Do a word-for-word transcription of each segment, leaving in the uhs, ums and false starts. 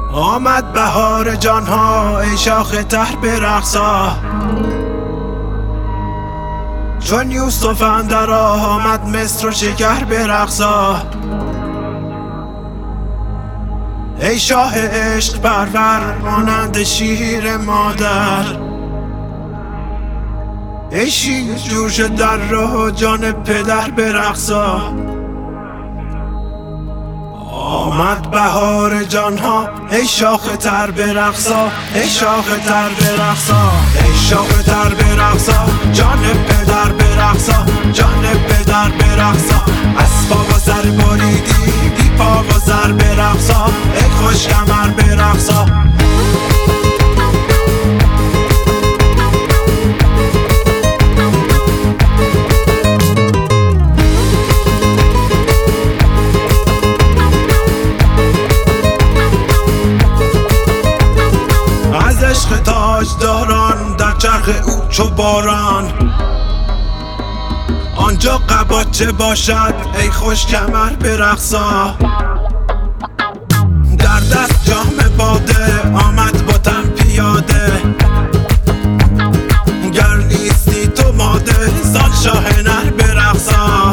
آمد بهار جانها ای شاخ تر برقصا، چون یوسف اندر آمد مصر و شکر برقصا. ای شاه عشق پرور مانند شیر مادر، ای شیر جوش در راه جان پدر برقصا. آمد بهار جانها ای شاخ تر برقصا، ای شاخ تر برقصا، ای شاخ تر برقصا، جان پدر برقصا، جان پدر برقصا. اسبا و سر بریدی بی پا و سر برقصا، ای خوش کمر برقصا. عشق تاجداران در چرخ او چو باران، آنجا قباچه باشد ای خوش کمر برقصا. در دست جام باده آمد با تن پیاده، گر نیستی تو ماده زان شاه نر برقصا.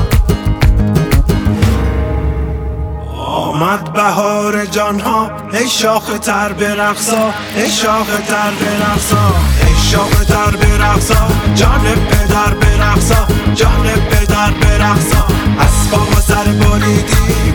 آمد بهار جانها ای شاخ تر برقصا، ای شاخ تر برقصا، ای شاخ تر برقصا، جان پدر برقصا، جان پدر برقصا. اسبا و سر بریدی